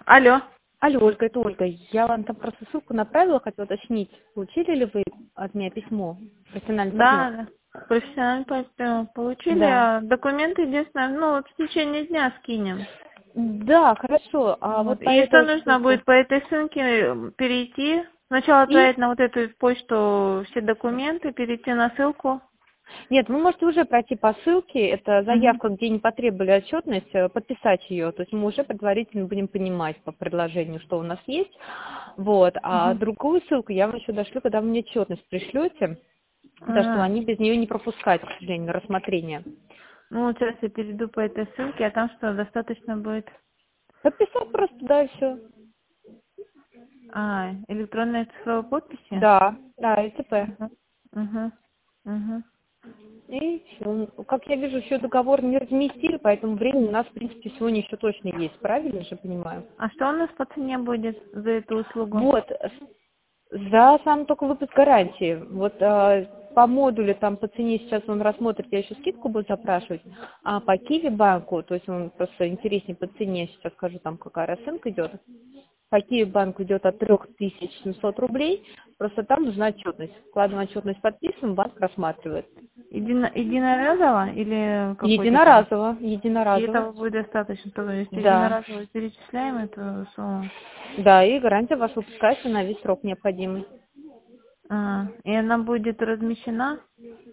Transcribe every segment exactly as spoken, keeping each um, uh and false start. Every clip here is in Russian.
Алло. Алло, Ольга, это Ольга. Я вам там просто ссылку направила, хотела уточнить, получили ли вы от меня письмо, профессиональный партнер? Да, да. Профессиональный партнер получили, Да. а документы единственное, ну, вот в течение дня скинем. Да, хорошо. А Вот. вот по И что этой нужно ссылке. будет по этой ссылке э, перейти, сначала И отправить на вот эту почту все документы, перейти на ссылку. нет, вы можете уже пройти по ссылке, это Угу. заявка, где не потребовали отчетность, э, подписать ее. То есть мы уже предварительно будем понимать по предложению, что у нас есть. Вот. А Угу. другую ссылку я вам еще дошлю, когда вы мне отчетность пришлете, да, что А, они без нее не пропускают, к сожалению, на рассмотрение. ну, вот сейчас я перейду по этой ссылке, а там что, достаточно будет? Подписать просто, да, и все. А, электронные цифровые подписи? Да, да, ЛТП. Угу. Угу. Угу. И все. Как я вижу, еще договор не разместили, поэтому время у нас, в принципе, сегодня еще точно есть. Правильно же понимаю? А что у нас по цене будет за эту услугу? Вот, за сам только выпуск гарантии. Вот э, по модулю там по цене сейчас он рассмотрит, я еще скидку буду запрашивать, а по Киви банку, то есть он просто интереснее по цене, сейчас скажу там какая расценка идет. По Киви банку идет от трёх тысяч семисот рублей, просто там нужна отчетность. Вкладываем отчетность подписываем, банк рассматривает. Едино, единоразово или какой-то там? Единоразово, И единоразово. этого будет достаточно, то есть Да. единоразово перечисляем эту сумму. Да, и гарантия ваша выпускается на весь срок необходимый. А, и она будет размещена?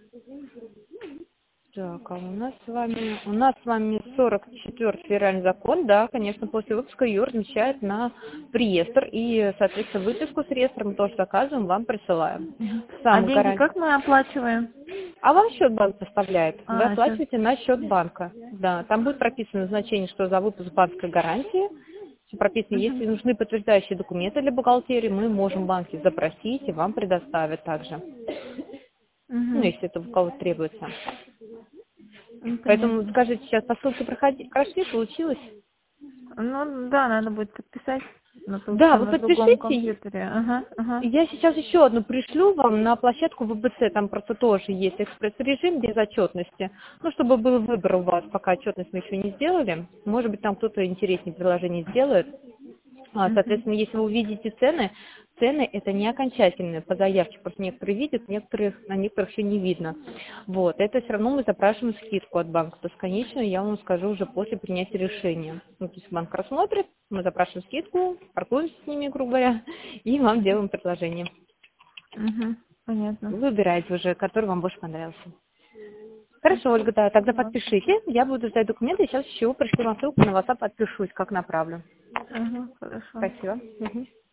Так, а у нас с вами, у нас с вами сорок четвёртый федеральный закон, да, конечно, после выпуска ее размещают на в реестр, и, соответственно, выписку с реестра мы тоже заказываем, вам присылаем. Мгм. А Сам деньги гарантия. как мы оплачиваем? А вам счет банк поставляет. Вы А, сейчас. оплачиваете на счет банка. Да, там будет прописано значение, что за выпуск банковской гарантии. Всё прописано, Угу. если нужны подтверждающие документы для бухгалтерии, мы можем банки запросить и вам предоставят также. Ну, Угу. если это у кого-то требуется. Ну, Поэтому понятно. скажите, сейчас по ссылке проходи, прошли, получилось? Ну, да, надо будет подписать на том Да, что вы на другом подпишите. компьютере. Ага, ага. Я сейчас еще одну пришлю вам на площадку ВБЦ, там просто тоже есть экспресс-режим без отчетности. Ну, чтобы был выбор у вас, пока отчетность мы еще не сделали. Может быть, там кто-то интереснее приложение сделает. А, Угу. Соответственно, если вы увидите цены, цены это не окончательные по заявке, просто некоторые видят, некоторых, на некоторых еще не видно. Вот, это все равно мы запрашиваем скидку от банка. То есть, конечно, я вам скажу уже после принятия решения. Ну, то есть банк рассмотрит, мы запрашиваем скидку, паркуемся с ними, грубо говоря, и вам делаем предложение. Угу. Понятно. Вы выбираете уже, который вам больше понравился. Хорошо, Спасибо. Ольга, да, тогда Ладно. подпишите. Я буду ждать документы, сейчас еще пришлю вам ссылку на WhatsApp, подпишусь, как направлю. Ага, хорошо. Спасибо. Мгм.